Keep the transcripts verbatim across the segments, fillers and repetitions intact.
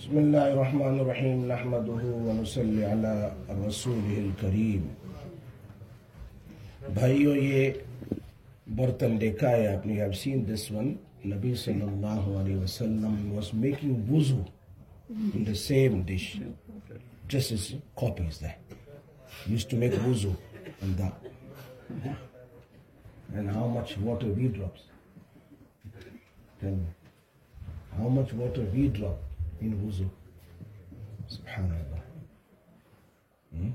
बिस्मिल्लाहिर्रहमानिर्रहीम नहमदुहु व नुसल्ली अला रसूलिहिल करीम। भाइयों, ये बर्तन देखा है आपने, हैव सीन दिस वन। नबी सल्लल्लाहु अलैहि वसल्लम was making wuzu in the same dish, just as copy is that. Used to make wuzu on that. And how much water we drops? Tell me, how much water we drop in wuzu? Subhanallah. Hmm?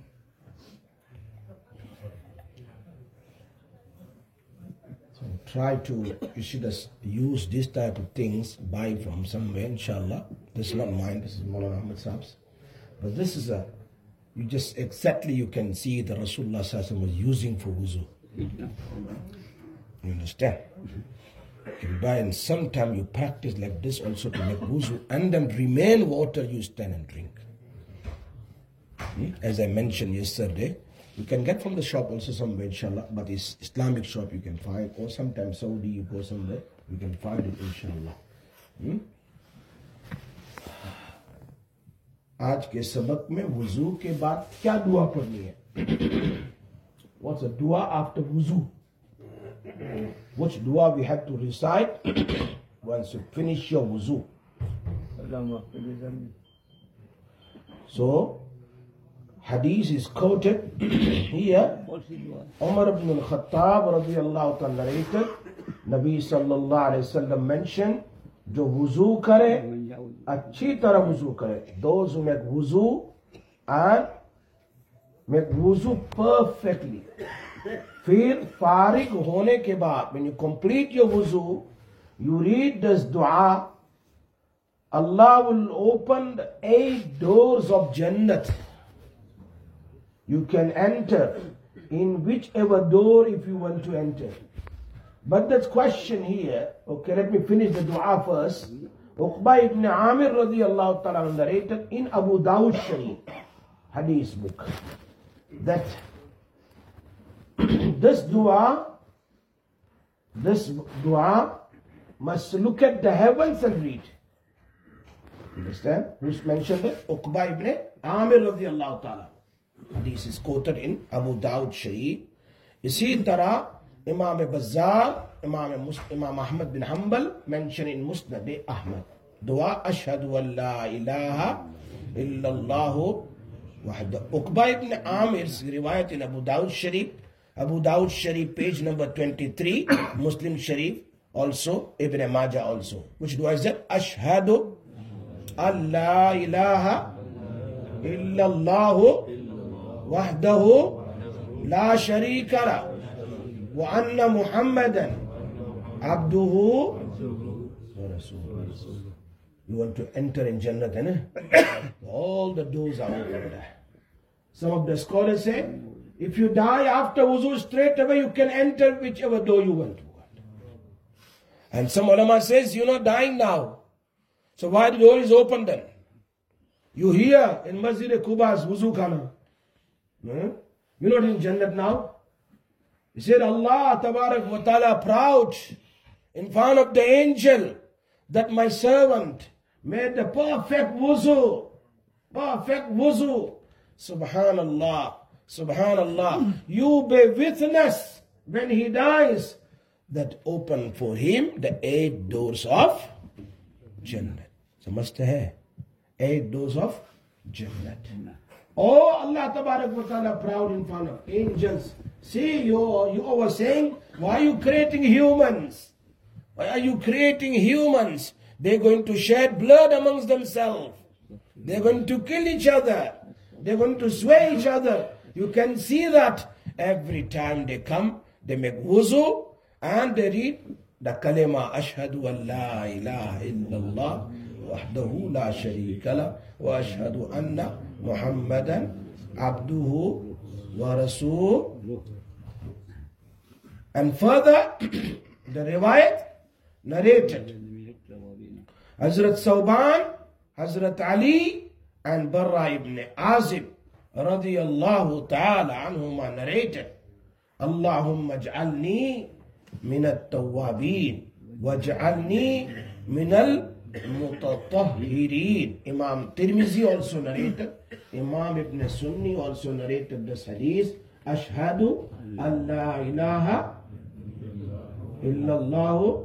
So try to, you should just use this type of things, buy from somewhere, inshallah. This is not mine, this is Mawlana Ahmad Saab's. But this is a, you just exactly, you can see the Rasulullah Sallallahu Alaihi Wasallam was using for wuzu. You understand? You can buy, and sometime you practice like this also to make wuzu, and then remain water you stand and drink. Hmm? As I mentioned yesterday, you can get from the shop also somewhere, inshallah, but it's Islamic shop you can find, or sometimes Saudi you go somewhere, you can find it, inshallah. Hmm? आज के सबक में वुजू के बाद क्या दुआ पढ़नी है? What's a dua after wuzu? Which dua we have to recite once you finish your wuzu? So, hadith is quoted here. Umar ibn al-Khattab radiyallahu ta'ala narrated, Nabi sallallahu alayhi wa sallam mentioned, जो wuzu करे अच्छी तरह wuzu करे. Those who make wuzu and make wuzu perfectly. फिर फारिग होने के बाद, when you complete your wuzu, you read this dua, Allah will open the eight doors of Jannat. You can enter in whichever door if you want to enter. But that question here, okay, let me finish the dua first. Uqba ibn Amir radiyallahu ta'ala narrated in Abu Dawud Sharif, hadith book, that this dua, this dua must look at the heavens and read. Understand? Who's mentioned it? Uqba ibn Amir radiyallahu ta'ala. Hadith is quoted in Abu Dawud Sharif. Isi tarah Imam Bazzar, Imam, Mus- Imam Ahmad bin Hanbal mentioned in Musnad Ahmad. Dua Ashhadu an la ilaha illallahu wahda. Uqba ibn Amir's riwayat in Abu Dawud Sharif, Abu Dawud Sharif, page number twenty-three, Muslim Sharif, also Ibn Majah also. Which dua is that? Ashhadu an la ilaha illallahu wahdahu la sharika la wa anna Muhammadan abduhu wa rasuluhu. You want to enter in Jannat, eh? All the doors are open there. Some of the scholars say, if you die after wuzu, straight away you can enter whichever door you want to. And some ulama says, you're not dying now, so why the door is open then? You hear in Masjid Quba's wuzu khana. Hmm? You're not in Jannat now. He said, Allah Tabarak wa Ta'ala proud in front of the angel that my servant made the perfect wuzu. Perfect wuzu. Subhanallah. Subhanallah. You bear witness when he dies that open for him the eight doors of Jannat. So must have eight doors of Jannat. Oh, Allah Tabarak wa Ta'ala proud in front of angels. See, you, you were saying, why are you creating humans? Why are you creating humans? They're going to shed blood amongst themselves. They're going to kill each other. They're going to sway each other. You can see that every time they come, they make wuzu and they read the kalima Ashhadu an la ilaha illallah wahdahu la sharika la wa ashhadu anna Muhammadan abduhu wa rasul. And further, the riwayat narrated Hazrat Sauban, Hazrat Ali and Barra ibn Azib radiyallahu ta'ala anhuma narrated, Allahumma ja'alni min al-tawwabin waj'alni min al mutatahhirin. Imam Tirmizi also narrated, Imam Ibn Sunni also narrated this hadith. Ashhadu an la ilaha illallah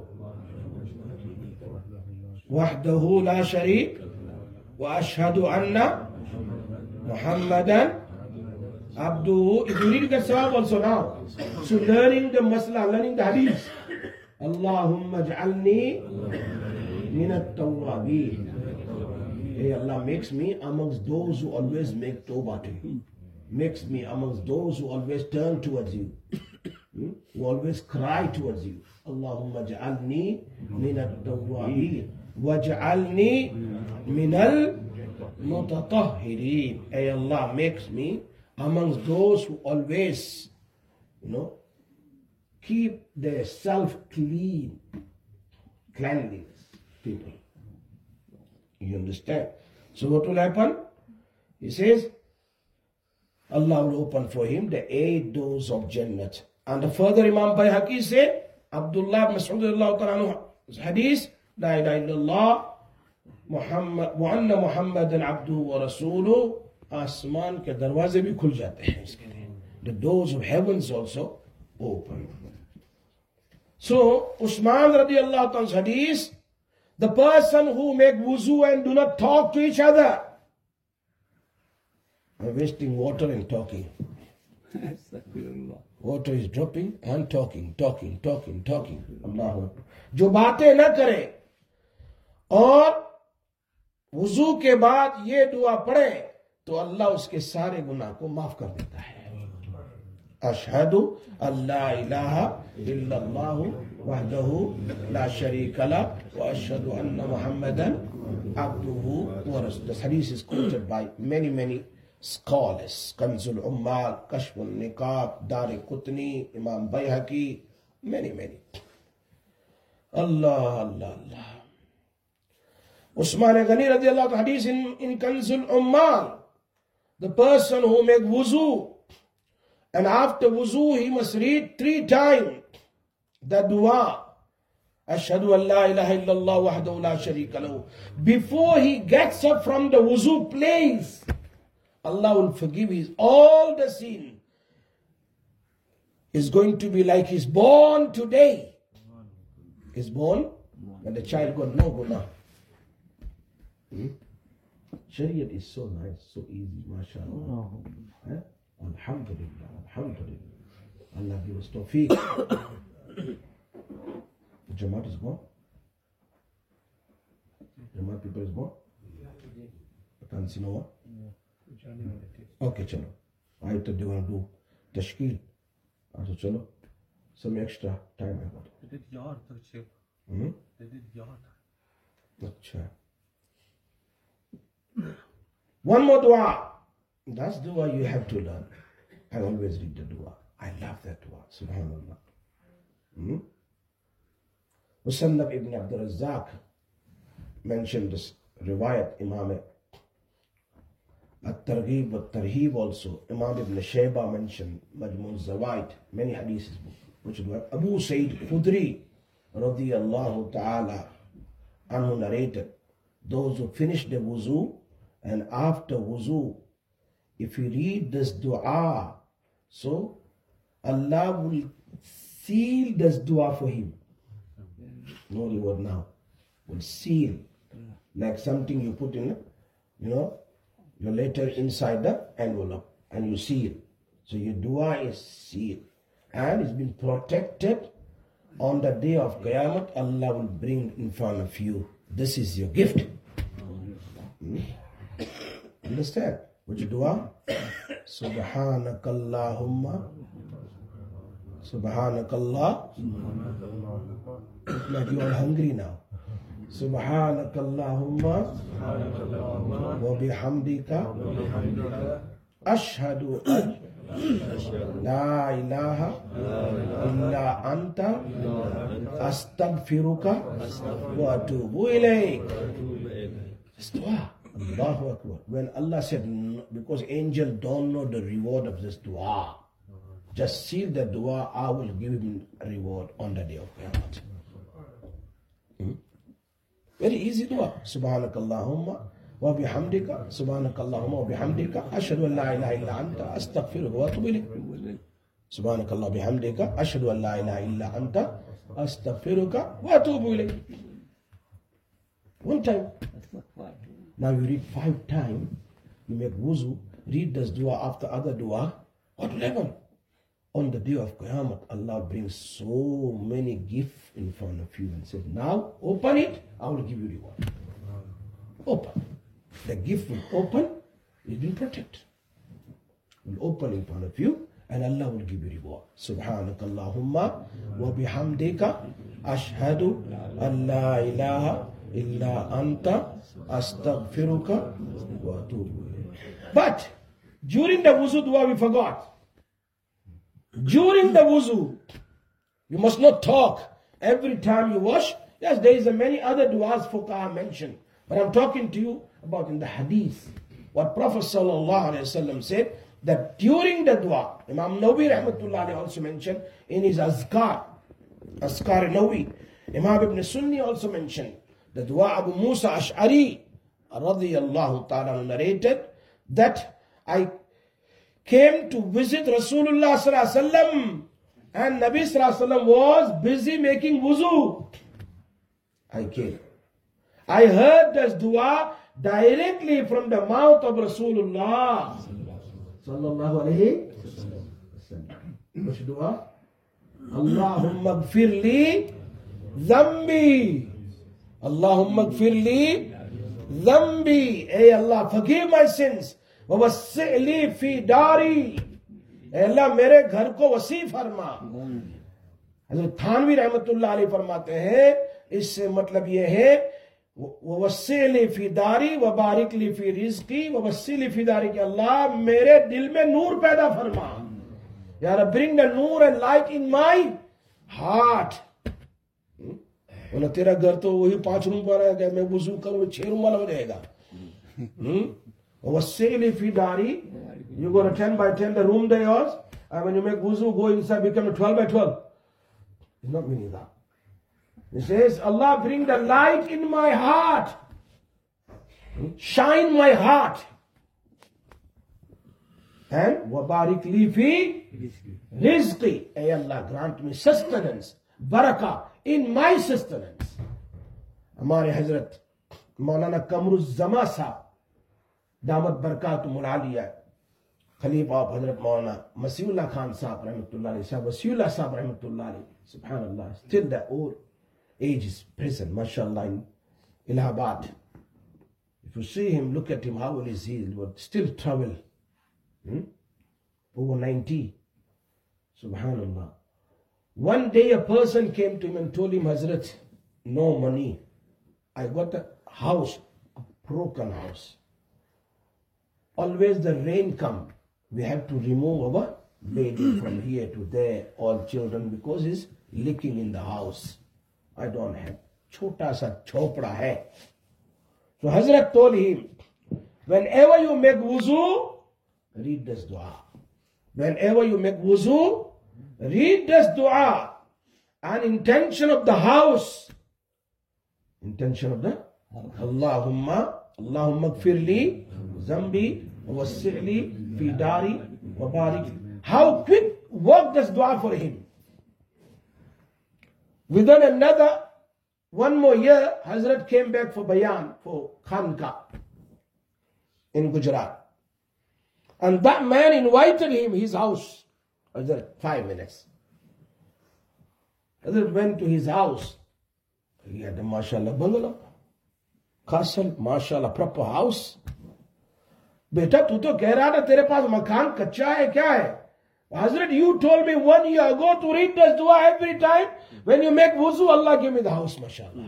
wahdahu la sharik wa ashhadu anna Muhammadan abduhu. If you read that sahab also now, so learning the masla, learning the hadith. Allahumma ja'alni min at-tawwabin. Hey Allah, makes me amongst those who always make tawbah to you. Makes me amongst those who always turn towards you. Hmm? Who always cry towards you. Allahumma ja'alni min at-tawwabin. Waj'alni min al-mutatahhirin. Hey Allah, makes me amongst those who always, you know, keep their self clean. Cleanliness, people. You understand? So what will happen? He says, Allah will open for him the eight doors of Jannat. And the further Imam Bayhaqi said, Abdullah ibn Mas'ud hadith, La ilaha illallah, Muhammad, wa anna Muhammadan abduhu wa rasuluhu, Asman ke darwaze bhi khul jate hain iske liye. The doors of heavens also open. So, Usman radiallahu anhu's hadith, the person who make wuzu and do not talk to each other, are wasting water and talking. Water is dropping and talking, talking, talking, talking. Allahu Akbar. जो बातें न करे और वुजू के बाद ये दुआ पढ़े तो अल्लाह उसके सारे गुनाह को माफ कर देता है. अशहदु अल्ला इलाहा इल्लल्लाहु वहदहु ला शरीका ला व अशहदु अन्ना मुहम्मदन अब्दुहु व रसूलुहु. This hadith is quoted by many many scholars. Kanzul Ummal, Kashful Niqab, Dari Qutni, Imam Bayhaqi, many many. Allah, Allah, Allah. Usman Ghani radiallahu anhu hadith in, in Kanzul Ummal. The person who make wuzu, and after wuzu he must read three times the dua. Ashhadu an la ilaha illallah wahdahu la sharika lahu. Before he gets up from the wuzu place, Allah will forgive his all the sin. He's going to be like he's born today. He's born when the child got no guna. Hmm? Shariat is so nice, so easy, mashallah. Eh? Alhamdulillah, alhamdulillah. Allah give us tawfiq. The Jamaat is gone? Jamaat people is gone? I can't see no one? Okay, chalo. I thought they were going to do tashkil. I thought, chalo, some extra time I got. They did yard, Hmm? They did yard. Achha. One more dua. That's dua you have to learn. I always read the dua. I love that dua. Subhanallah. Hmm? Musannaf ibn Abdul Razzaq mentioned this riwayat Imam At-Targhib wa Tarhib also. Imam ibn Shayba mentioned Majmu' Zawaid, many hadiths, which were Abu Sayyid Khudri radiyallahu ta'ala anhu narrated, those who finish the wuzu and after wuzu, if you read this dua, so Allah will seal this dua for him. No reward now. Will seal. Like something you put in, you know, your letter inside the envelope and you seal. So your dua is sealed. And it's been protected. On the day of Qiyamah, Allah will bring in front of you. This is your gift. Hmm? Understand? Which dua? Subhanakallahumma. Subhanakallah. Look like you are hungry now. Subhanakallahumma wa bihamdika ashhadu an la ilaha illa anta astaghfiruka wa atubu ilayk. This dua. Allahu Akbar. When Allah said, because angels don't know the reward of this dua, just seal the dua, I will give him a reward on the day of Qiyamah. Hmm? Very easy dua. Subhanakallahumma wa bihamdika, Subhanakallahumma wa bihamdika, ashhadu an la ilaha illa anta, astaghfiruka wa atubu ilayk. Subhanakallah bihamdika, ashhadu an la ilaha illa anta, astaghfiruka wa atubu ilayk. One time. Now you read five times, you make wuzu, read this dua after other dua. What will happen? On the day of Qiyamah, Allah brings so many gifts in front of you and says, now open it, I will give you reward. Open. The gift will open, it will protect. It will open in front of you and Allah will give you reward. Subhanakallahumma wa bihamdika, ashhadu an la ilaha illa anta, astaghfiruka wa atubu ilayk. But during the wuzu dua we forgot. During the wuzu, you must not talk every time you wash. Yes, there is a many other duas fuqaha mentioned, but I'm talking to you about in the hadith. What Prophet sallallahu alaihi wasallam said, that during the dua, Imam Nawawi rahmatullah also mentioned in his azkar, azkar Nawawi. Imam Ibn Sunni also mentioned the dua Abu Musa Ash'ari radiyallahu ta'ala narrated that I came to visit Rasulullah sallallahu alaihi wasallam and Nabi sallallahu alaihi wasallam was busy making wuzu. I came. I heard this dua directly from the mouth of Rasulullah sallallahu alaihi wasallam. Which dua? Allahumma gfir li dhambi. Allahumma gfir li dhambi. Hey Allah, forgive my sins. ववस्सिली फी दारी, अल्लाह मेरे घर को वसी फरमा। हज़रत थानवी रहमतुल्लाह अलैह फरमाते हैं इससे मतलब ये है ववस्सिली फी दारी व बारिक ली फी रिज़्क़ी ववस्सिली फी दारी कि अल्लाह मेरे दिल में नूर पैदा फरमा। यार bring the Noor and light in my heart. बोला तेरा घर तो वही पांच रूम पर है, मैं वुज़ू करूँ छह रूम वाला हो जाएगा। You got a ten by ten, the room there yours, and when you make wuzu, go inside, become a twelve by twelve. It's not meaning that. It says, Allah bring the light in my heart. Shine my heart. And wabarik li fi rizqi. Ay Allah, grant me sustenance, barakah in my sustenance. Hamare Hazrat Maulana Kamruz Zama Sahab, दामत बरकातुहुल आलिया, खलीफा of हजरत मौलाना मसीहुल्लाह खान साहब रहमतुल्लाह अलैह, शाह वसीउल्लाह साहब रहमतुल्लाह अलैह, subhanallah, still the old age is present, mashallah, in Allahabad. If you see him, look at him, how old is he? He would still travel. Hmm? Over ninety. Subhanallah. One day a person came to him and told him, Hazrat, no money. I got a house, a broken house. Always the rain come. We have to remove our baby from here to there, all children, because it's leaking in the house. I don't have. Chota sa chopra hai. So Hazrat told him, whenever you make wuzu, read this dua. Whenever you make wuzu, read this dua. And intention of the house. Intention of the Allahumma, Allahumma gfir li zambi wassi'li fi dari wa barik. How quick work this dua for him. Within another one more year, Hazrat came back for bayan, for Khanka in Gujarat. And that man invited him his house. Hazrat, five minutes. Hazrat went to his house. He had a mashallah bungalow, castle, mashallah proper house. बेटा तू तो कह रहा था तेरे पास मकान कच्चा है क्या है? Hazrat, you told me one year ago to read this dua every time when you make wuzu, Allah give me the house, mashallah.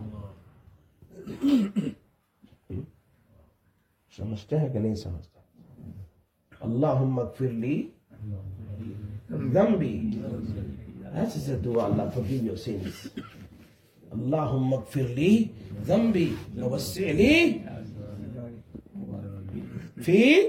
समझते हैं कि नहीं समझते? Allahumma gfir li dhanbi. That is a dua, Allah forgive your sins. Allahumma gfir li dhanbi wa wassi'li fi.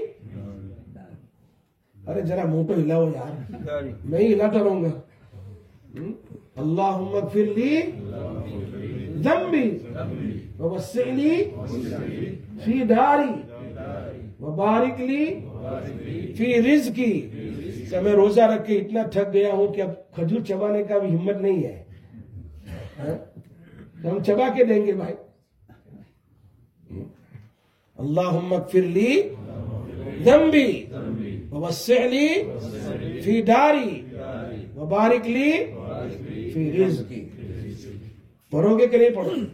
अरे जरा मुंह तो हिलाओ यार, मैं ही हिलाता रहूंगा. अल्लाहुम्मा ग़फ़िरली ज़ंबी व वस्सि'ली फी दारी व बारिक ली फी रिज़्क़ी। कि मैं रोजा रख के इतना थक गया हूं कि अब खजूर चबाने का भी हिम्मत नहीं है, है? तो हम चबा के देंगे भाई। अल्लाहुम्मा ग़फ़िरली ज़ंबी व वस्सि'ली फी दारी व बारिक ली फी रिज़्क़ी। पढ़ोगे कि नहीं पढ़ोगे?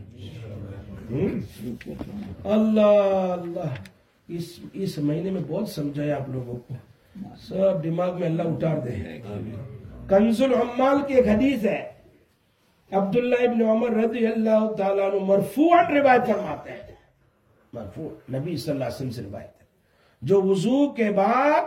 अल्लाह अल्लाह, इस इस महीने में बहुत समझाया आप लोगों को, सब दिमाग में अल्लाह उतार दे। कंजुल उम्माल की एक हदीस है, अब्दुल्लाह इब्न उमर रज़ियल्लाहु ताला अन्हु मरफूअन रिवायत फरमाते हैं, मरफू नबी सल्लल्लाहु अलैहि वसल्लम से रिवायत है, जो वुजू के बाद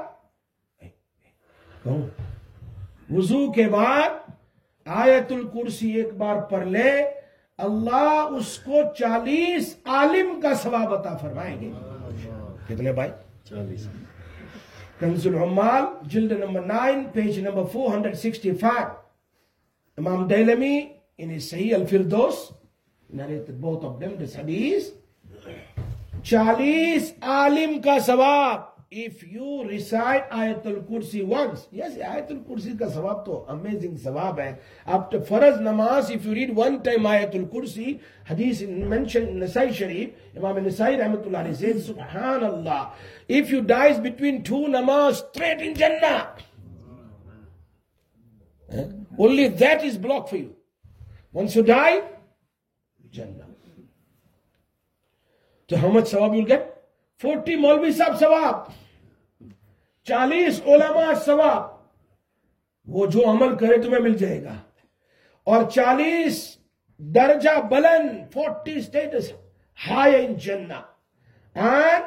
वुजू के बाद आयतुल कुर्सी एक बार पढ़ ले, अल्लाह उसको चालीस आलिम का सवाब अता फरमाएंगे। कितने भाई? चालीस। कंजुल उम्माल जिल्द number nine page number four hundred sixty five. इमाम दैलमी in his Sahih al-Firdaus narrated both of them this hadith. चालीस आलिम का सवाब if you recite Ayatul Kursi once. Yes, Ayatul Kursi का सवाब तो amazing सवाब है. After फरज नमाज if you read one time Ayatul Kursi, hadith mentioned in Nasai Sharif, Imam Nasai rahmatullah alayhi said, Subhanallah, if you dies between two namaz, straight in Jannah. Eh? Only that is blocked for you. Once you die, Jannah. So how much sawab you'll get? forty Maulvi Sahab sawab. चालीस उलमा सवाब, वो जो अमल करे तुम्हें मिल जाएगा. और चालीस दर्जा बुलंद, forty status high in Jannah. And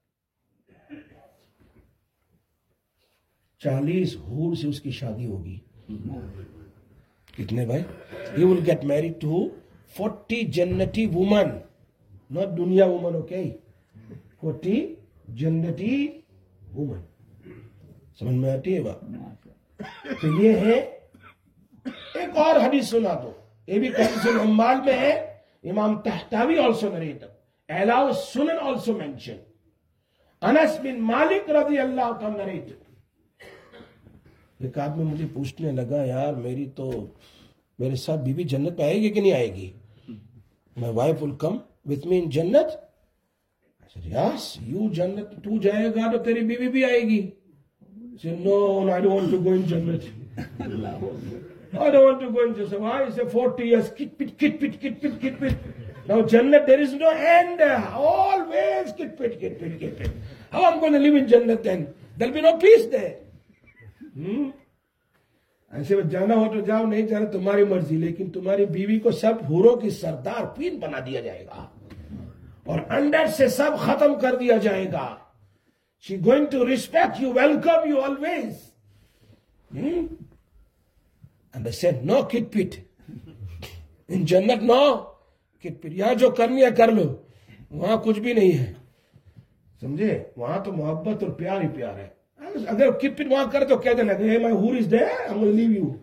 चालीस हूर से उसकी शादी होगी. कितने भाई? He will get married to forty jannati women, not दुनिया woman, okay? forty जन्नती women. समझ में आती है बात? तो ये है. एक और हदीस सुना दो, ये भी कंजुल उम्माल में है. इमाम तहतावी also narrated, Alaw Sunan also mentioned, Anas बिन मालिक रज़ी अल्लाह का narrated. एक आदमी मुझे पूछने लगा, यार मेरी तो मेरे साथ बीवी जन्नत में आएगी कि नहीं आएगी? My wife will come with me in जन्नत. I said, yes, you जन्नत तू जाएगा तो तेरी बीवी भी आएगी. He said, no, no, I don't want to go in Jannat. I don't want to go in Jannat. Why? He said, forty years, kit pit, kit pit, kit pit, kit pit. Now Jannat, there is no end. Always kit pit, kit pit, kit pit. How am I going to live in Jannat then? There will be no peace there. Hmm? ऐसे में जाना हो तो जाओ, नहीं जाना तुम्हारी मर्जी, लेकिन तुम्हारी बीवी को सब हूरों की सरदार क्वीन बना दिया जाएगा और अंदर से सब खत्म कर दिया जाएगा. She going to respect you, welcome you always. Hmm? And they said, no kit pit. In Jannat, no kit pit. यहाँ जो करनी है कर लो, वहां कुछ भी नहीं है. समझे? वहां तो मोहब्बत और प्यार ही प्यार है. अगर किट पिट वहां कर तो कह देना, hey, my whore is there, I'm going to leave you.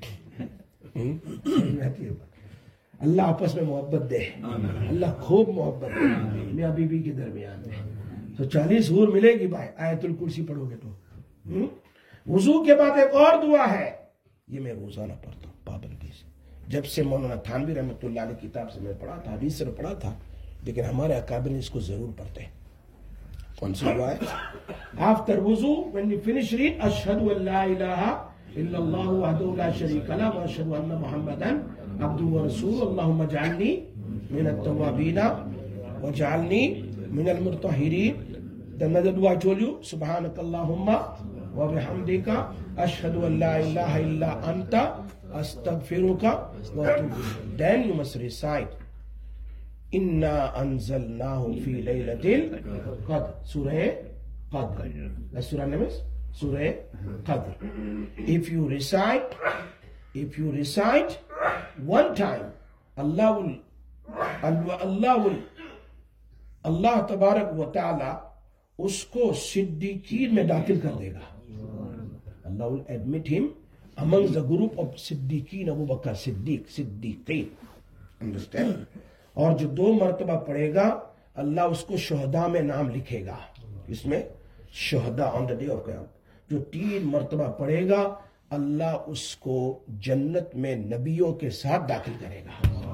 अल्लाह आपस में मोहब्बत दे, अल्लाह खूब मोहब्बत दे मियां बीबी के दरमियान में. तो चालीस हूर मिलेगी भाई आयतुल कुर्सी पढ़ोगे तो. वुजू के बाद एक और दुआ है, ये मैं रोजाना पढ़ता हूँ पाबंदी से. जब से मौलाना थानवी रहमतुल्लाह अलैह किताब से मैं पढ़ा था, हदीस से पढ़ा था, लेकिन हमारे अकाबिर इसको जरूर पढ़ते हैं. कौन सा दुआ है? After wuzu, when you finish read, Ashhadu an la ilaha illallah wahdahu la sharika lahu wa ashhadu anna Muhammadan abduhu wa rasuluhu. Allahumma ja'alni min at-tawwabin wa ja'alni min al-mutahhirin. Then another dua I told you, Subhanakallahumma wa bihamdika ashhadu an la ilaha illa anta astaghfiruka wa atubu. Then you must recite Inna anzalnahu fi laylatil qadr. Surah Qadr. The surah name is Surah Qadr. If you recite, if you recite one time, Allah will, Allah will, Allah tabarak wa ta'ala usko siddiqeen mein dakhil kar dega. Allah will admit him amongst the group of Siddiqeen, Abu Bakr Siddiq, Siddiqeen. Understand? और जो दो मर्तबा पढ़ेगा अल्लाह उसको शुहदा में नाम लिखेगा. इसमें शुहदा ऑन द डे ऑफ क़यामत. जो तीन मर्तबा पढ़ेगा अल्लाह उसको जन्नत में नबियों के साथ दाखिल करेगा.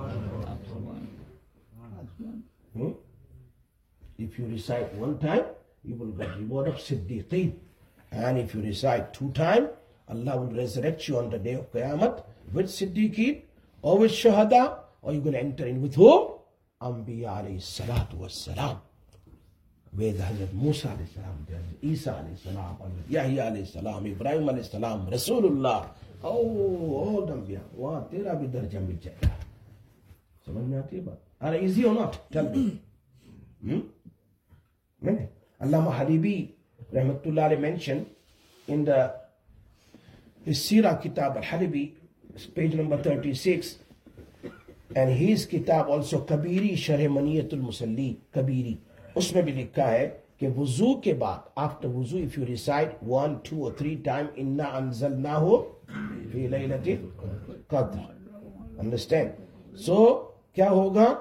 hmm? If you recite one time, you will get reward of Siddiqeen. And if you recite two times, Allah will resurrect you on the day of Qiyamah with Siddiqeen or with Shahada, or you're going to enter in with whom? Anbiya alayhi salatu wassalam. With Hazrat Musa alayhi salam, Isa alayhi salam, Yahya alayhi salam, Ibrahim alayhi salam, Rasulullah. Oh, all Anbiya. Wow, tera bhi darja mil jayega. समझ में आती है बात? Are easy or not? Tell me. Hmm? Allama Halibi Rahmatullah alayhi mentioned in the his Sirah Kitab Al-Halibi, page number thirty-six, and his Kitab also Kabiri Sharh Maniyatul Musalli Kabiri, उसमें भी लिखा है कि वुजू के बाद, after wuzu, if you recite one, two or three times, inna anzalnahu fi laylatil qadr. Understand? So क्या होगा?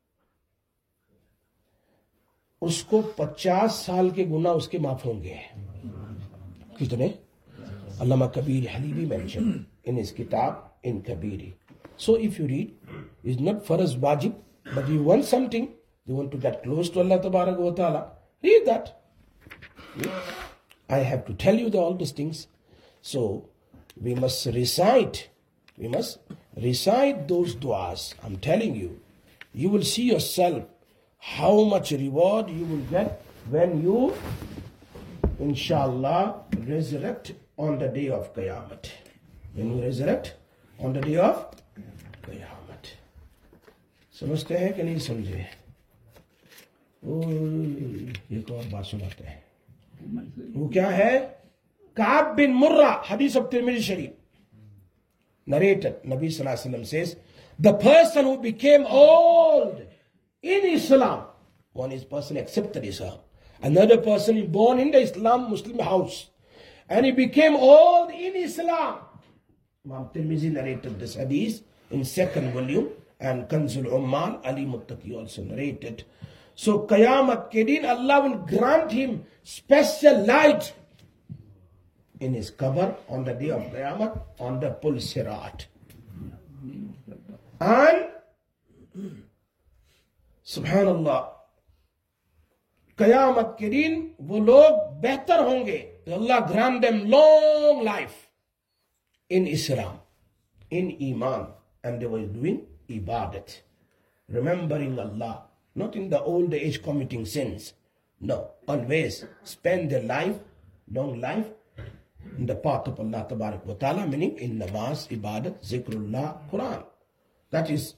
उसको पचास साल के गुनाह उसके माफ होंगे. कितने? Allama Kabir Halibi mentioned in his kitab in Kabiri. So if you read, it's not for us wajib, but you want something, you want to get close to Allah Tabaraka wa Ta'ala, read that. I have to tell you the, all these things. So we must recite, we must recite those du'as. I'm telling you, you will see yourself how much reward you will get when you, inshallah, resurrect on the day of Qiyamah. When you resurrect on the day of Qiyamah. समझते हैं कि नहीं समझे? एक और बात सुनाते हैं. वो क्या है? Ka'b bin Murrah, hadith of Tirmidhi Sharif, narrated, Nabi Sallallahu Alaihi Wasallam says, the person who became old in Islam, one is person accepted Islam, another person is born in the Islam Muslim house, and he became old in Islam. Imam Tirmidhi narrated this hadith in second volume, and Kanzul Ummal, Ali Muttaqi also narrated. So Qayamat ke din, Allah will grant him special light in his cover on the day of Qayamat, on the Pul Sirat. And Subhanallah, Qayamat ke din, wo log behtar honge. Allah grant them long life in Islam, in Iman, and they were doing ibadat, remembering Allah, not in the old age committing sins. No, always spend their life, long life, in the path of Allah Tabarak wa Ta'ala, meaning in namaz, ibadat, zikrullah, Quran. That is,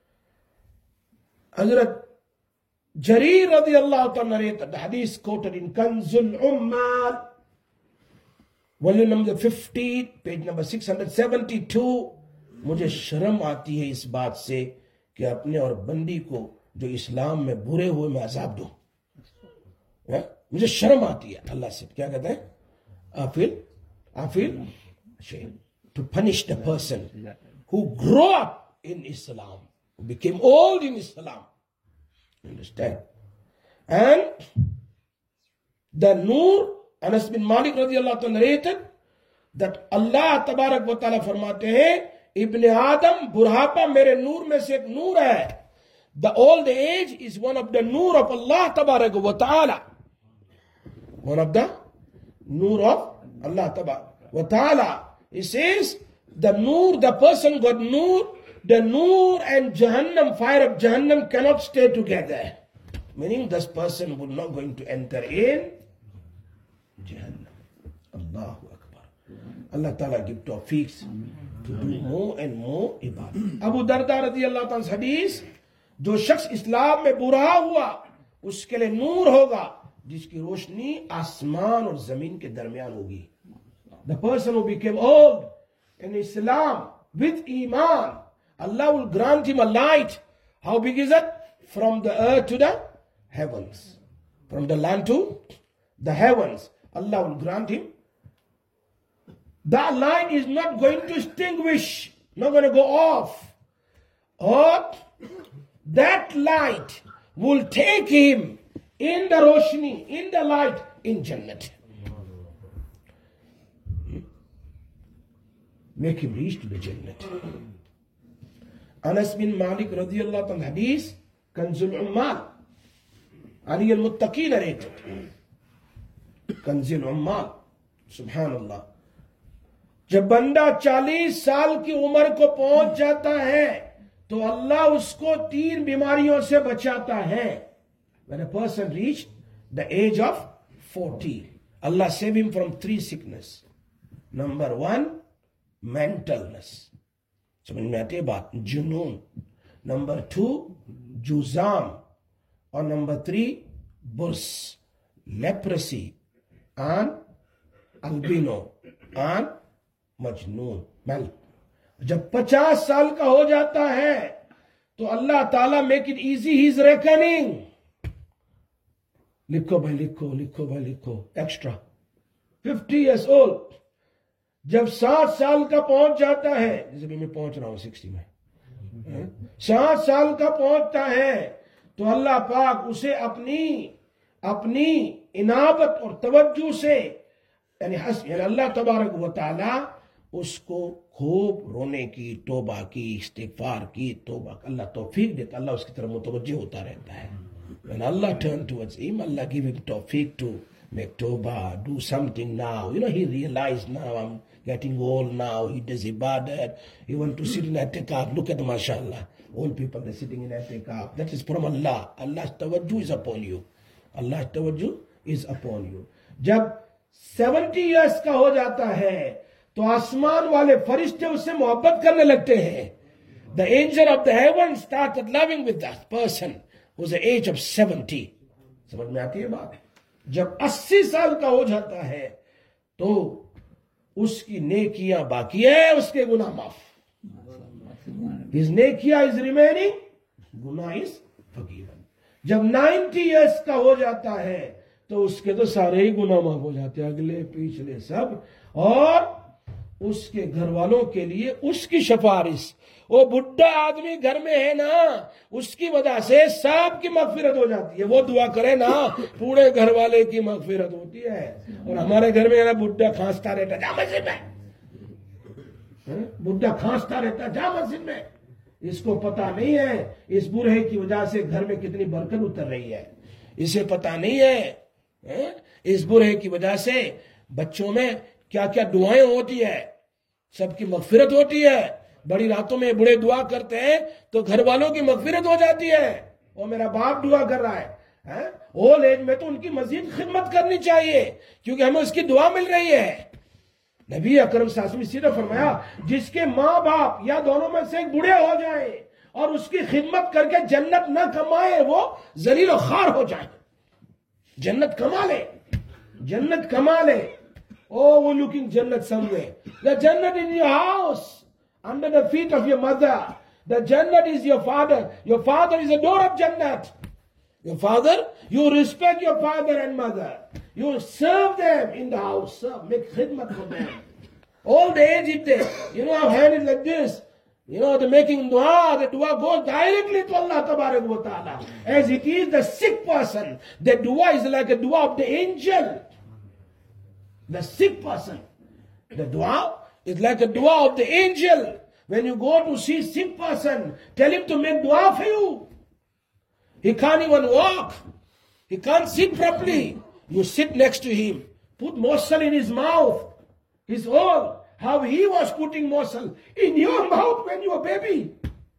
Hazrat Jarir radiallahu ta'ala narrated the hadith quoted in Kanzul Ummal, volume number fifteen, page number six hundred seventy-two. मुझे शर्म आती है इस बात से कि अपने और बंदी को जो इस्लाम में बुरे हुए मैं अजाब दूं. मुझे शर्म आती है अल्लाह से. क्या कहते हैं? I feel, I feel ashamed to punish the person who grew up in Islam, who became old in Islam. Understand? And the Nur, Anas bin Malik radiallahu anhu narrated that Allah Tabarak wa Ta'ala फरमाते हैं, Ibn Adam, बुढ़ापा मेरे नूर में से एक नूर है. The old age is one of the nur of Allah Tabarak wa Ta'ala. One of the nur of Allah Tabarak wa Ta'ala. It says, the nur, the person got nur, the nur and Jahannam, fire of Jahannam cannot stay together. Meaning this person will not going to enter in Jahannam. Allahu Akbar. Allah Ta'ala give tawfiqs to do more and more ibadah. Abu Darda radiyallahu ta'ala hadith, जो शख्स इस्लाम में बुरा हुआ उसके लिए नूर होगा जिसकी रोशनी आसमान और जमीन के दरमियान होगी. The person who became old in Islam with Iman, Allah will grant him a light. How big is it? From the earth to the heavens. From the land to the heavens. Allah will grant him that light is not going to extinguish, not going to go off. Or that light will take him in the roshni, in the light, in Jannat. Make him reach to the Jannat. Anas bin Malik radiyallahu anhu hadith, Kanzul Ummal. Ali al-Muttaqi narrated. Kanzul Ummal. Subhanallah. जब बंदा चालीस साल की उम्र को पहुंच जाता है तो अल्लाह उसको तीन बीमारियों से बचाता है. When a person reached the age of forty, Allah save him from three sickness. Number one, mentalness. समझ में आती है बात? जुनून. Number two, जुजाम. और number three, बुर्स, leprosy, and albino, and मजनून, मेल. जब पचास साल का हो जाता है तो अल्लाह ताला make it easy his reckoning. लिखो भाई लिखो, लिखो भाई लिखो, एक्स्ट्रा. Fifty years old. जब साठ साल का पहुंच जाता है, जैसे भी मैं पहुंच रहा हूं सिक्सटी में, साठ साल का पहुंचता है तो अल्लाह पाक उसे अपनी अपनी इनाबत और तवज्जो से, यानी अल्लाह तबारक व तआला उसको खूब रोने की, तौबा की, इस्तिगफार की, तौबा, अल्लाह तौफीक देता, अल्लाह उसकी तरफ मुतवज्जो होता रहता है. When Allah turn towards him, Allah give him tawfiq to make tawbah, do something now. You know, he realized now I'm getting old now. He does ibadat. He want to sit in i'tikaf. Look at the mashallah. Old people, they're sitting in i'tikaf. That is from Allah. Allah's tawajjuh is upon you. Allah's tawajjuh is upon you. जब seventy years का हो जाता है तो आसमान वाले फरिश्ते उससे मोहब्बत करने लगते हैं. The angel of the heaven started loving with that person who was the age of seventy. समझ में आती है बात? जब अस्सी साल का हो जाता है तो उसकी नेकियां बाकी है, उसके गुनाह माफ. His नेकियां is remaining, गुनाह is forgiven. जब नाइन्टी इयर्स का हो जाता है तो उसके तो सारे ही गुनाह माफ हो जाते हैं, अगले पिछले सब. और उसके घर वालों के लिए उसकी सिफारिश, वो बुढ़ा आदमी घर में है ना, उसकी वजह से सबकी मगफिरत हो जाती है. वो दुआ करे ना, पूरे घर वाले की मगफिरत होती है. और हमारे घर में ना बुढ़ा खांसता रहता, जा मस्जिद में. बुढ़ा खांसता रहता, जा मस्जिद में. इसको पता नहीं है इस बूढ़े की वजह से घर में कितनी बरकत उतर रही है. इसे पता नहीं है इस बूढ़े की वजह से बच्चों में क्या क्या दुआएं होती है, सबकी मगफिरत होती है. बड़ी रातों में बूढ़े दुआ करते हैं तो घर वालों की मगफिरत हो जाती है. और मेरा बाप दुआ कर रहा है, ओल्ड एज में तो उनकी मजीद खिदमत करनी चाहिए क्योंकि हमें उसकी दुआ मिल रही है. नबी अकरम सल्लल्लाहु अलैहि वसल्लम सीधा फरमाया, जिसके माँ बाप या दोनों में से एक बूढ़े हो जाए और उसकी खिदमत करके जन्नत न कमाए, वो जलील और खार हो जाए. जन्नत कमा ले, जन्नत कमा ले. Oh, we're looking Jannat somewhere. The Jannat in your house, under the feet of your mother. The Jannat is your father. Your father is the door of Jannat. Your father, you respect your father and mother. You serve them in the house. Serve, make khidmat for them. All the age, if they, you know, I've had it like this. You know, they're making dua, the dua goes directly to Allah Tabarak wa Ta'ala. As it is the sick person, the dua is like a dua of the angel. The sick person, the dua is like a dua of the angel. When you go to see sick person, tell him to make dua for you. He can't even walk. He can't sit properly. You sit next to him. Put morsel in his mouth. His own. How he was putting morsel in your mouth when you were a baby.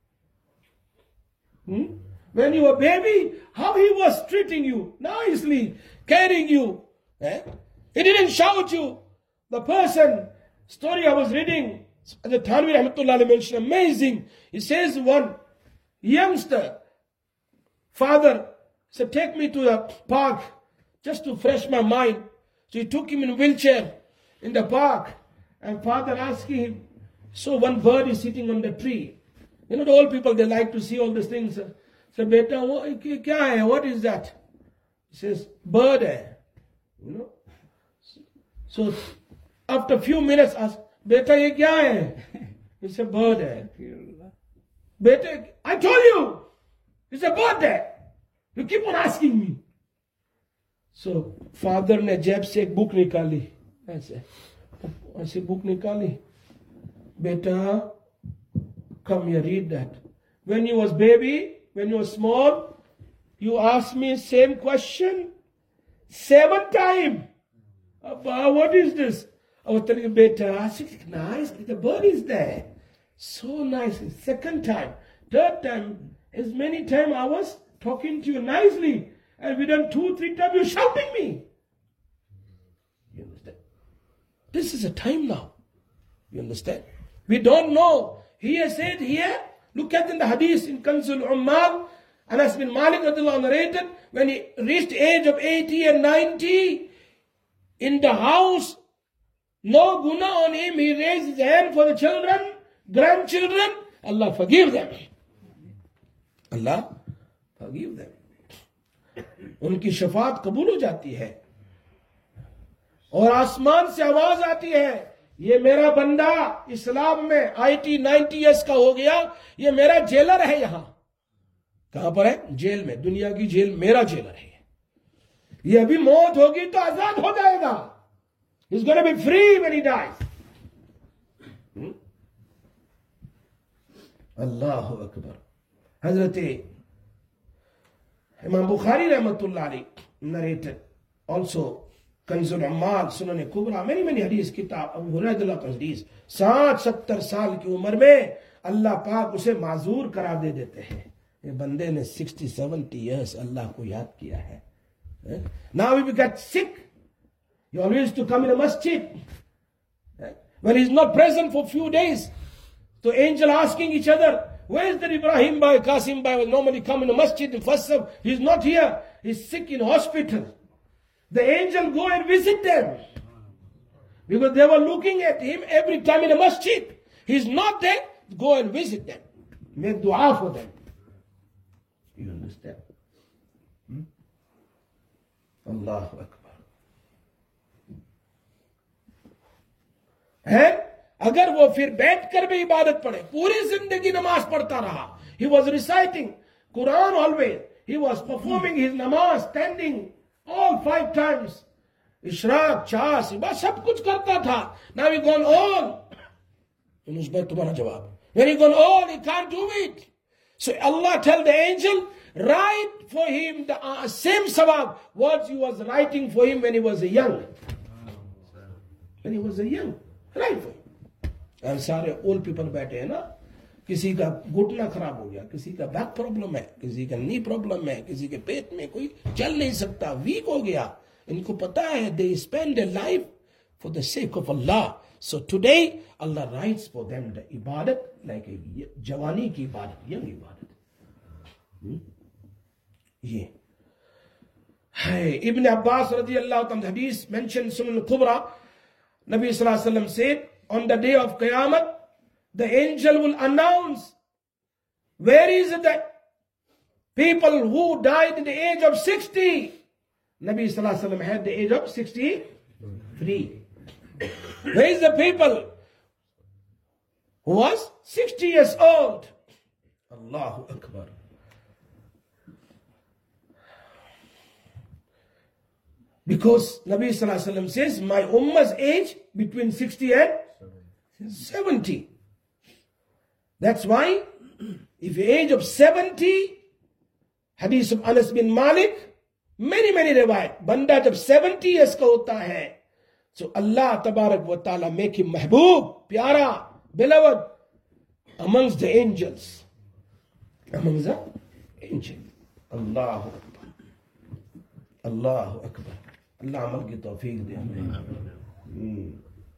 Hmm? When you were a baby, how he was treating you nicely, carrying you. Eh? He didn't shout you. The person, story I was reading, the Thanvi Rahmatullah mentioned, amazing. He says one youngster, father said, take me to the park just to fresh my mind. So he took him in a wheelchair in the park. And father asking him, so one bird is sitting on the tree. You know, the old people, they like to see all these things. So, beta, kya hai? What is that? He says, bird hai. You know. So after few minutes asked, Beta, ye kya hai? It's a bird hai. Beta, I told you, it's a bird hai. You keep on asking me. So, father ने जेब से एक book निकाली, ऐसे, ऐसे book निकाली. Beta, come here, read that. When you was baby, when you was small, you asked me same question seven times. Abba, what is this? I was telling you, Beta, it's nice, the bird is there. So nice. Second time, third time, as many times I was talking to you nicely. And within two, three times, you're shouting me. You understand? This is a time now. You understand? We don't know. He has said here, look at in the hadith in Kanzul Ummal, Anas bin Malik narrated, when he reached the age of eighty and ninety, in the house, no guna on him, he raised his hand for the children, grandchildren, Allah forgive them. Allah forgive them. उनकी शफात कबूल हो जाती है और आसमान से आवाज आती है, ये मेरा बंदा इस्लाम में आईटी नाइंटी इयर्स का हो गया, ये मेरा जेलर है. यहां कहां पर है? जेल में. दुनिया की जेल मेरा जेलर है. ये अभी मौत होगी तो आजाद हो जाएगा. He's going to be free when he dies. अल्लाहु अकबर. हजरत Imam Bukhari rahmatullah alayhi narrated also Kanzul Ummal, Sunan Kubra, many many hadith kitab, Abu Hurairah का hadith. साठ सत्तर साल की उम्र में अल्लाह पाक उसे माजूर करा दे देते हैं. ये बंदे ने sixty seventy years अल्लाह को याद किया है. Now if you get sick, you always to come in a masjid. When he's not present for few days, the angel asking each other, where is the Ibrahim Bhai, Qasim Bhai will normally come in a masjid in Fassam. He's not here. He's sick in hospital. The angel go and visit them. Because they were looking at him every time in a masjid. He's not there. Go and visit them. Make dua for them. You understand? Hmm? Allahu Akbar. And अगर वो फिर बैठकर भी इबादत पढ़े, पूरी जिंदगी नमाज पढ़ता रहा, he was reciting Quran always, he was performing his namaz standing all five times, इशराक, चार, सिबा, सब कुछ करता था. Now he gone all, and उस पर तुम्हारा जवाब, when he gone all, he can't do it. So Allah tell the angel, write for him the uh, same sawab what he was writing for him when he was a young, when he was a young, write for him. और सारे old people बैठे हैं ना, किसी का घुटना खराब हो गया, किसी का बैक प्रॉब्लम है, किसी का नी प्रॉब्लम है, किसी के पेट में कोई चल नहीं सकता, वीक हो गया. इनको पता है, they spend their life for the sake of Allah. So today Allah writes for them the ibadat like a jawani ki ibadat, young ibadat. hmm? ये है Ibn Abbas radiyallahu ta'ala hadith mentioned Sunan al-Kubra. Nabi sallallahu alaihi wasallam said, on the day of Qiyamah, the angel will announce, where is the people who died at the age of sixty? Nabi Sallallahu Alaihi Wasallam had the age of sixty-three. Where is the people who was sixty years old? Allahu Akbar. Because Nabi Sallallahu Alaihi Wasallam says, my ummah's age between sixty and seventy. That's why, if the age of seventy, hadith of Anas bin Malik, many many riwayat, banda jab seventy years ka hota hai, so Allah tabarak wa ta'ala make him mahboob, pyara, beloved amongst the angels. Amongst the angels. Allahu Akbar. Allahu Akbar. Allah amal ki tawfiq de hame.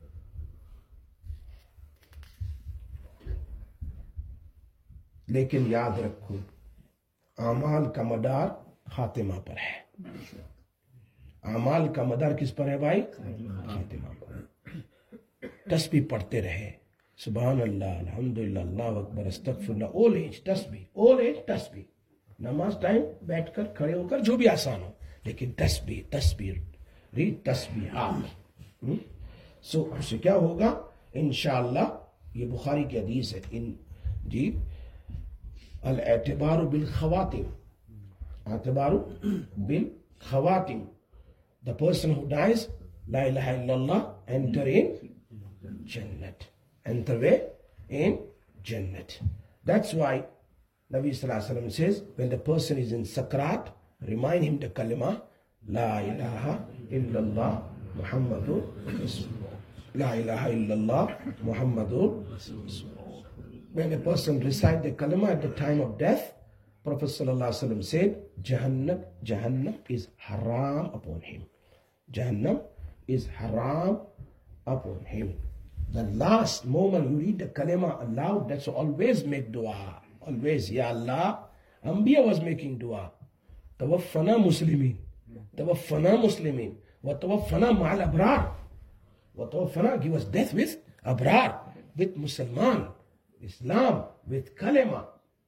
लेकिन याद रखो, आमाल का मदार खातिमा पर है. आमाल का मदार किस पर है भाई? खातिमा पर. तस्बीह पढ़ते रहे, सुभान अल्लाह, अल्हम्दुलिल्लाह, अल्लाहु अकबर, अस्तगफिरुल्लाह, ओल एज तस्बीह, ओल एज तस्बीह. नमाज टाइम बैठकर खड़े होकर जो भी आसान हो, लेकिन तस्बीह तस्बीह रीड तस्बीह आप. सो so, उससे क्या होगा इंशाअल्लाह, ये बुखारी की हदीस है इन जी, अल एतबारु बिल खवातिम, एतबारु बिल खवातिम, द पर्सन हु डाइज ला इलाहा इल्लल्लाह एंटर इन जन्नत, एंटर वे इन जन्नत. That's why Nabi Sallallahu Alaihi Wasallam says, when the person is in sakrat, remind him the kalima, La ilaha illallah Muhammadur Rasulullah. La ilaha illallah Muhammadur Rasulullah. When a person recites the kalima at the time of death, Prophet Sallallahu Alaihi Wasallam said, Jahannam, Jahannam is haram upon him. Jahannam is haram upon him. The last moment you read the kalima aloud, that's always make dua. Always, Ya Allah. Anbiya was making dua. Tawaffana Muslimin. Tawaffana Muslimin. Wa tawaffana ma'al abrar. Wa tawaffana, give us death with abrar, with Musliman, Islam, with kalima.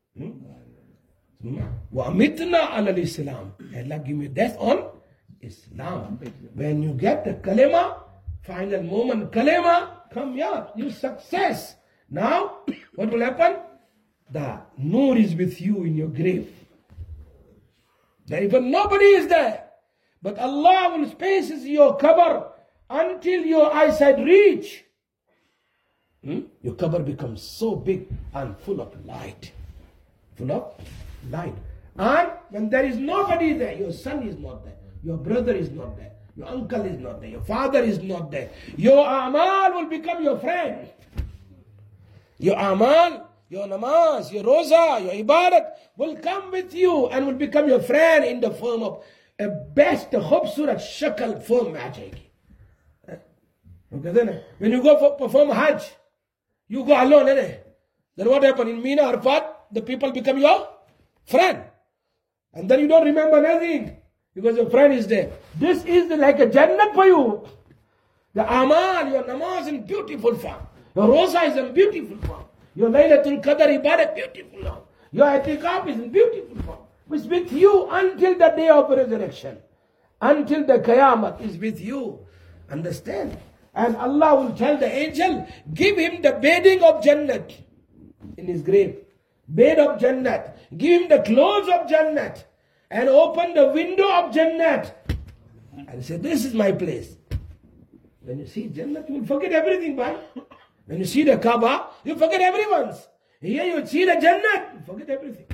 Wa amitna ala Islam. Allah give me death on Islam. When you get the kalima, final moment, kalima, come here, you success. Now, what will happen? The nur is with you in your grave. There even nobody is there. But Allah will spaces your qabr until your eyesight reach. Hmm? Your qabr becomes so big and full of light. Full of light. And when there is nobody there, your son is not there, your brother is not there, your uncle is not there, your father is not there, your amal will become your friend. Your amal, your namaz, your roza, your ibadat will come with you and will become your friend in the form of a best khubsurat shakal form magic. Okay, when you go for perform Hajj, you go alone, eh? Then what happened? In Mina, Arfat, the people become your friend. And then you don't remember nothing because your friend is there. This is the, like a jannat for you. The amal, your namaz in beautiful form. Your roza is in beautiful form. Your Laylatul Qadr ibadat beautiful form. Your itikaf is in beautiful form. It's with you until the day of resurrection. Until the Qiyamah is with you. Understand? And Allah will tell the angel, give him the bedding of Jannat in his grave. Bed of Jannat. Give him the clothes of Jannat. And open the window of Jannat. And say, this is my place. When you see Jannat, you will forget everything, bhai. When you see the Kaaba, you forget everyone's. Here you see the Jannat, you forget everything.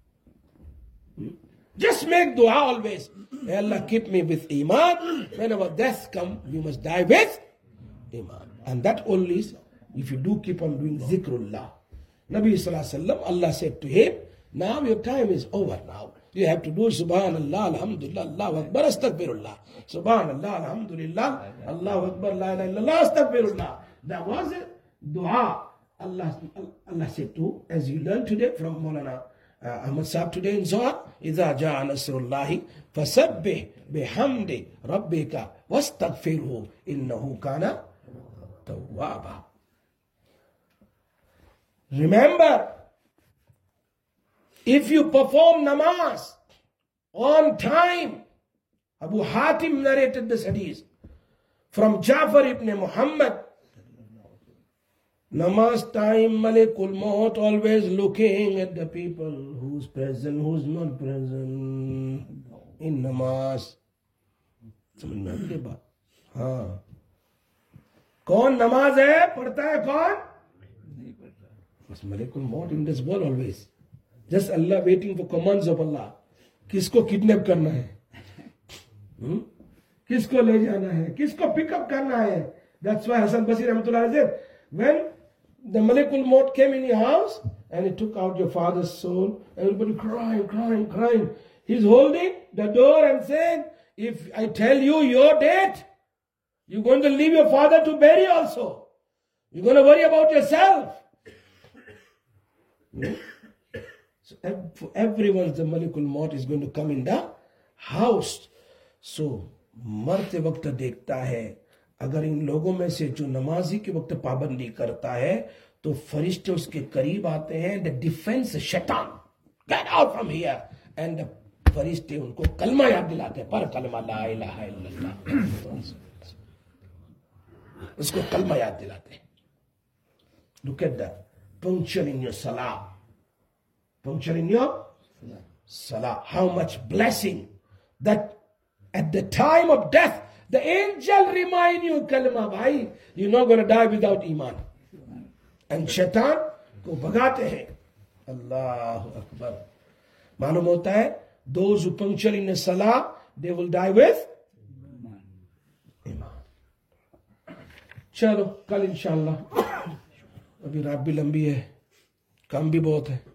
Just make dua always. May Allah keep me with Iman. Whenever death comes, we must die with Iman. And that only is if you do keep on doing zikrullah. Nabi Sallallahu Alaihi Wasallam, Allah said to him, now your time is over now. You have to do Subhanallah, Alhamdulillah, Allahu Akbar, Astaghfirullah. Subhanallah, Alhamdulillah, Allahu Akbar, La ilaha illallah, Astaghfirullah. That was it. Dua. Allah, Allah said to, as you learned today from Maulana uh, Ahmad Sahib today in Zohar, إِذَا جَاءَ نَصْرُ اللَّهِ فَسَبِّحْ بِحَمْدِ رَبِّكَ وَاسْتَغْفِرْهُ إِنَّهُ كَانَ تَوَّابًا. Remember, if you perform namaz on time, Abu Hatim narrated this hadith from Ja'far ibn Muhammad. Namaz time, Malikul Maut always looking at the people who's present, who's not present in namaz. समझ में आती है बात? हाँ. कौन नमाज है पढ़ता है कौन? नहीं पढ़ता. बस Malikul Maut in this world always. Just Allah waiting for commands of Allah. किसको किडनैप करना है? hmm? किसको ले जाना है? किसको पिकअप करना है? That's why Hasan Basri Rahmatullah said, when the Malikul Maut came in your house and he took out your father's soul, everybody crying, crying, crying. He's holding the door and saying, if I tell you your date, you're going to leave your father to bury also. You're going to worry about yourself. hmm? So for everyone, the Malikul Maut is going to come in the house. So, मरते वक्त देखता है, अगर इन लोगों में से जो नमाजी के वक्त पाबंदी करता है, तो फरिश्ते उसके करीब आते हैं, the defense शैतान, get out from here, and the फरिश्ते उनको कलमा याद दिलाते हैं, पर कलमा ला इलाहा इल्लल्लाह. उसको कलमा याद दिलाते हैं। Look at the puncture in your salah. Puncture in your salah. How much blessing that at the time of death, the angel remind you, kalma bhai, you're not going to die without iman. And shaitan को भगाते हैं। Allahu Akbar. मालूम होता है, those who puncture in the salah, they will die with iman. चलो कल इंशाल्लाह, अभी रात भी लंबी है, काम भी बहुत है,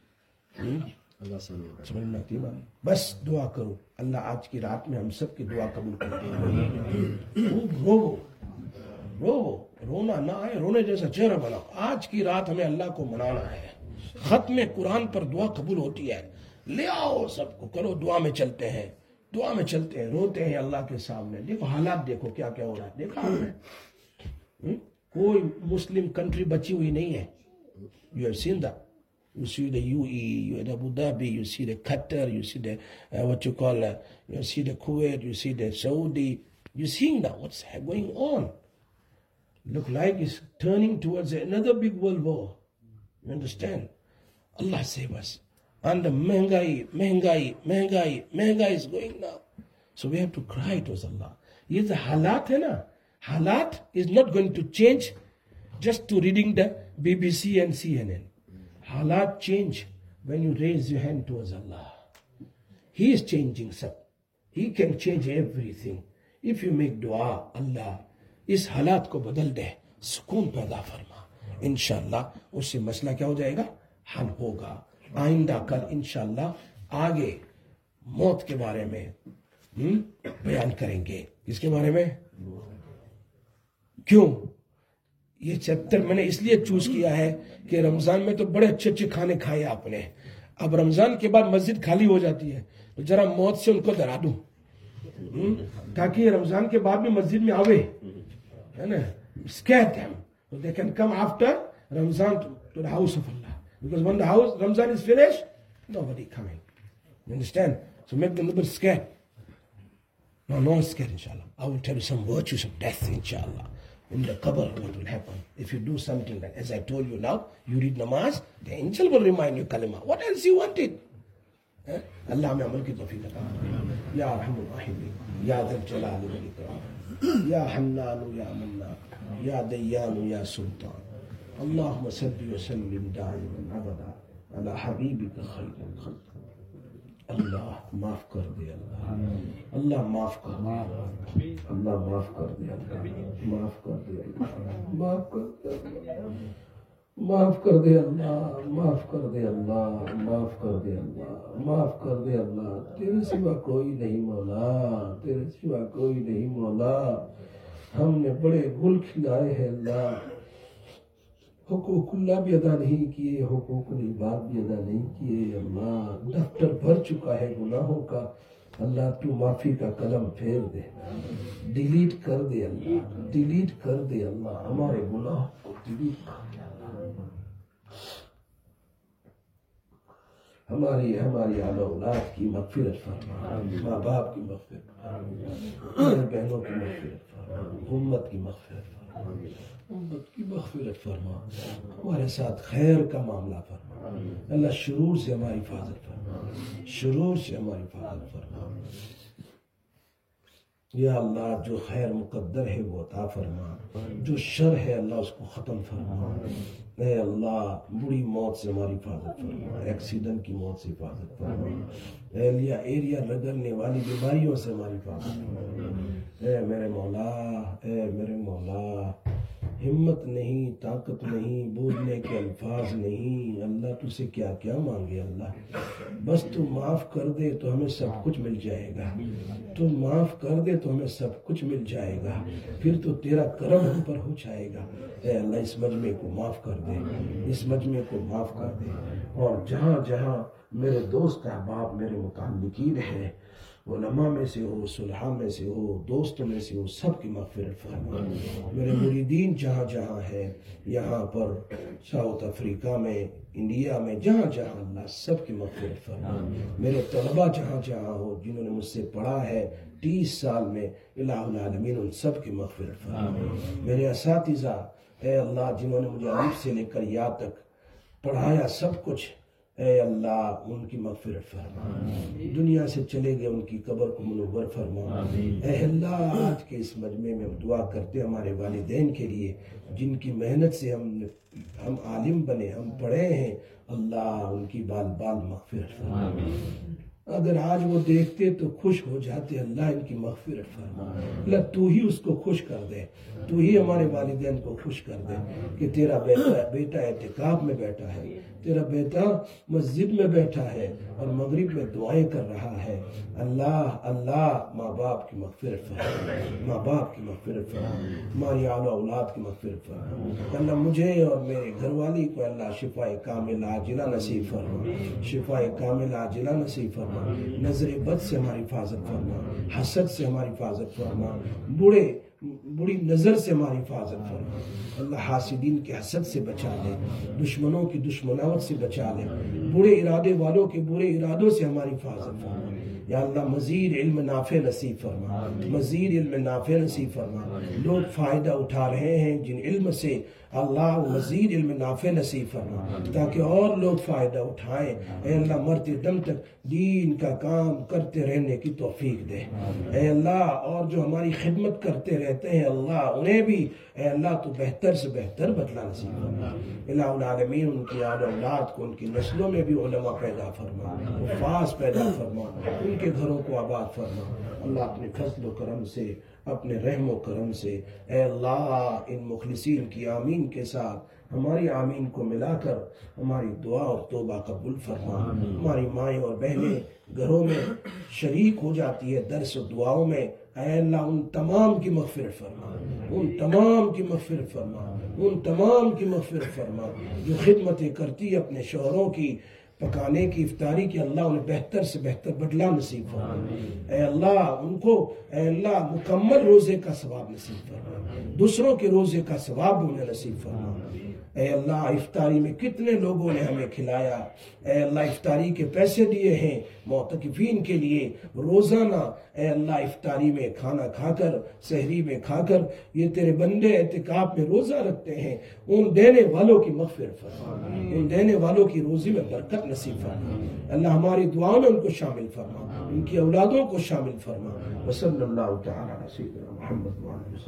समझ में आती है बात। बस दुआ करो, अल्लाह आज की रात में हम सब की दुआ कबूल करे। रोवो रोवो, रोना ना आए, रोने जैसा चेहरा बनाओ। आज की रात हमें अल्लाह को मनाना है। खत्म कुरान पर दुआ कबूल होती है। ले आओ सबको, करो, दुआ में चलते हैं, दुआ में चलते हैं, रोते हैं अल्लाह के सामने। देखो हालात, देखो क्या क्या हो रहा है, देखा आपने? कोई मुस्लिम कंट्री बची हुई नहीं है। You have seen that. You see the U A E, you see Abu Dhabi, you see the Qatar, you see the uh, what you call, uh, you see the Kuwait, you see the Saudi. You seeing now what's going on? Look like it's turning towards another big world war. You understand? Allah save us. And the mehengai, mehengai, mehengai, mehengai is going now. So we have to cry towards Allah. Yes, the halat hai na. Halat is not going to change just to reading the B B C and C N N. Halat change when you raise your hand towards Allah. He is changing sab. He can change everything. If you make dua, Allah, इस हालात को बदल दे, सुकून पैदा फरमा, इंशाअल्लाह उससे मसला क्या हो जाएगा? हल होगा। आइंदा कल इंशाअल्लाह आगे मौत के बारे में बयान करेंगे। किसके बारे में? क्यों ये चैप्टर मैंने इसलिए चूज किया है कि रमजान में तो बड़े अच्छे अच्छे खाने खाए आपने, अब रमजान के बाद मस्जिद खाली हो जाती है, तो जरा मौत से उनको डरा दूं, ताकि रमजान के बाद भी मस्जिद में आवे, है ना? Scare them so they can come after Ramzan to, to the house of Allah, because when the house Ramzan is finished, nobody coming. You understand? So make them a little bit scared. No, no one's scared, inshallah. I will tell you some virtues of death, inshallah. In the qabr, what will happen if you do something like, as I told you now, you read namaz, the angel will remind you kalima. What else you wanted? Eh? Allah mein amal ki tawfiq ata faraye. Ya arhamur rahimin, ya dhal jalali wal ikram, ya hannanu ya mannan, ya dayyanu ya sultan. Allahumma salli wa sallim da'iman abada ala habibika khayril khalq. अल्लाह माफ कर दे, अल्लाह अल्लाह माफ कर दे, अल्लाह माफ कर दे, अल्लाह माफ कर दे, माफ कर दे, माफ कर दे अल्लाह, माफ कर दे अल्लाह, माफ कर दे अल्लाह, माफ कर दे अल्लाह। तेरे सिवा कोई नहीं मौला, तेरे सिवा कोई नहीं मौला। हमने बड़े गुल खिलाए हैं अल्लाह, हुकूकुल्लाह भी अदा नहीं किए, हुकूकुल इबाद भी अदा नहीं किए अल्लाह। दफ्तर भर चुका है गुनाहों का, अल्लाह तू माफी का कलम फेर दे, डिलीट कर दे अल्लाह, डिलीट कर दे अल्लाह, हमारे गुनाह को डिलीट कर दे अल्लाह। हमारी हमारी आला औलाद की मग़फ़िरत फरमा, माँ बाप की मग़फ़िरत फरमा, बहनों की मग़फ़िरत फरमा, उम्मत की मग़फ़िरत फरमा, उम्मत की मग़फ़िरत फरमा, हमारे साथ खैर का मामला फरमा। अल्लाह शुरूर से हमारी हिफाजत फरमा, शुरूर से हमारी हिफाजत फरमा। या अल्लाह जो खैर मुक़द्दर है वो अता फरमा, जो शर है अल्लाह उसको ख़त्म फरमा। ए अल्लाह बुरी मौत से हमारी हिफाजत फरमा, एक्सीडेंट की मौत से हिफाजत फरमा, एरिया एरिया रगड़ने वाली बीमारियों से हमारी हिफाजत फरमा। ए मेरे मौला, ए मेरे मौला, हिम्मत नहीं, ताकत नहीं, बोलने के अल्फाज नहीं, अल्लाह तुझसे क्या क्या मांगे अल्लाह। बस तू माफ़ कर दे तो हमें सब कुछ मिल जाएगा, तू माफ़ कर दे तो हमें सब कुछ मिल जाएगा, फिर तो तेरा करम हम पर हो जाएगा। ए अल्लाह इस मजमे को माफ़ कर दे, इस मजमे को माफ़ कर दे। और जहाँ जहाँ मेरे दोस्त अहबाब मेरे मुताल्लिकीन हैं उलमा में से हो, सुलहा में से हो, दोस्तों में से हो, सबकी मग़फ़िरत फरमा। मेरे मुरीदीन जहाँ जहाँ है, यहाँ पर साउथ अफ्रीका में, इंडिया में, जहाँ जहाँ, अल्लाह सबकी मग़फ़िरत फरमा। मेरे तलबा जहाँ जहाँ हो, जिन्होंने मुझसे पढ़ा है तीस साल में, इलाहुल आलमीन उन सब की मग़फ़िरत फरमा। मेरे असातिज़ा ए अल्लाह जिन्होंने मुझे अलिफ से लेकर या तक पढ़ाया सब कुछ, ए अल्लाह उनकी मग़फ़िरत फरमा। दुनिया से चले गए उनकी कब्र को मुनव्वर फरमा। ए अल्लाह आज के इस मजमे में हम दुआ करते हैं हमारे वालिदैन के लिए, जिनकी मेहनत से हम हम आलिम बने, हम पढ़े हैं। अल्लाह उनकी बाल बाल मग़फ़िरत फरमा। अगर आज वो देखते तो खुश हो जाते, अल्लाह इनकी मग़फ़िरत फरमा। अल्लाह तू ही उसको खुश कर दे, तू ही हमारे वालिदैन को खुश कर दे कि तेरा बेटा बेटा एतिकाफ में बैठा है, तेरा बेटा मस्जिद में बैठा है और मगरिब में दुआएं कर रहा है। अल्लाह अल्लाह माँ बाप की मग़फ़िरत फरमा, माँ बाप की मग़फ़िरत फरमा, हमारी आला औलाद की मग़फ़िरत फरमा। अल्लाह मुझे और मेरे घरवाली को अल्लाह शिफ़ाए कामिल आजिला नसीब फरमा, शिफ़ाए कामिल आजिला नसीब फरमा। नजर बद से हमारी हिफाजत फरमा, हसद से हमारी हिफाजत फरमा, बुरे बुरी नज़र से हमारी हिफाजत फरमा। अल्लाह हासिदीन के हसद से बचा ले, दुश्मनों की दुश्मनावत से बचा ले, बुरे इरादे वालों के बुरे इरादों से हमारी हिफाजत फरमा। या अल्लाह मज़ीद इल्म नाफ़े नसीब फरमा, मज़ीद इल्म नाफ़े नसीब फरमा। लोग फ़ायदा उठा रहे हैं जिन इल्म से, अल्लाह मज़ीद इल्म नाफ़े नसीब फरमा ताकि और लोग फ़ायदा उठाएं। ए अल्लाह मरते दम तक दीन का काम करते रहने की तौफीक दे। ए अल्लाह और जो हमारी खिदमत करते रहते हैं अल्लाह उन्हें भी ए अल्लाह तो बेहतर से बेहतर बदला नसीब फरमा। इलाहुल आलमीन उनकी आल औलाद को, उनकी नस्लों में भी उलमा पैदा फरमा, उफ़ास पैदा फरमा, उनके घरों को आबाद फरमा। अल्लाह अपने फज़ल व करम से, अपने रहम व करम से ए अल्लाह इन मुखलिसीन की आमीन के साथ हमारी आमीन को मिलाकर हमारी दुआ और तौबा कबूल फरमा। हमारी माएँ और बहनें घरों में शरीक हो जाती है दर्स और दुआओं में, ऐ अल्लाह उन तमाम की मग़फ़िरत फरमा, उन तमाम की मग़फ़िरत फरमा, उन तमाम की मग़फ़िरत फरमा जो खिदमतें करती है अपने शौहरों की, पकाने की, इफ्तारी की। अल्लाह उन्हें बेहतर से बेहतर बदला नसीब फरमा। ए अल्लाह उनको ए अल्लाह मुकम्मल रोज़े का सवाब नसीब फरमा, दूसरों के रोज़े का सवाब उन्हें नसीब फरमा। ए अल्लाह इफ्तारी में कितने लोगों ने हमें खिलाया, ए अल्लाह इफ्तारी के पैसे दिए हैं मोतकिफीन के लिए, रोज़ाना ए अल्लाह इफ्तारी में खाना खाकर, सहरी में खाकर ये तेरे बंदे एतिकाफ में रोज़ा रखते हैं। उन देने वालों की मग़फ़िरत फरमा, उन देने वालों की रोज़ी में बरकत नसीब फरमा। अल्लाह हमारी दुआओं में उनको शामिल फरमा, उनकी औलादों को शामिल फरमा। वसल्लल्लाहु तआला अला सय्यिदिना मुहम्मद व आलिहि